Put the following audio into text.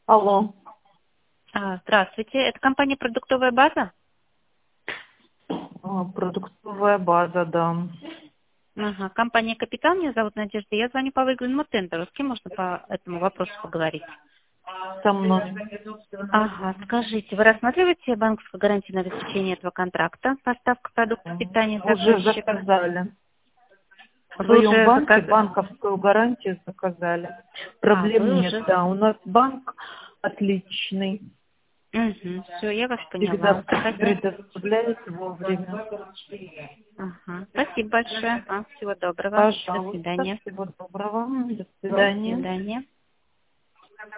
Алло. Здравствуйте, это компания «Продуктовая база»? Продуктовая база, да. Ага, компания «Капитан», меня зовут Надежда, я звоню по выгодному тендеру. С кем можно по этому вопросу поговорить? Со мной. Ага, скажите, вы рассматриваете банковскую гарантию на обеспечение этого контракта, поставка продуктов питания Уже заказчика? заказали. В Вы своем уже банке заказали? банковскую гарантию заказали. Проблем Вы нет, уже... да. У нас банк отличный. Угу, все, я вас Всегда поняла. Спасибо. предоставляет вовремя. Ага, спасибо большое. Всего доброго. До Пожалуйста, свидания. всего доброго. До До свидания. свидания.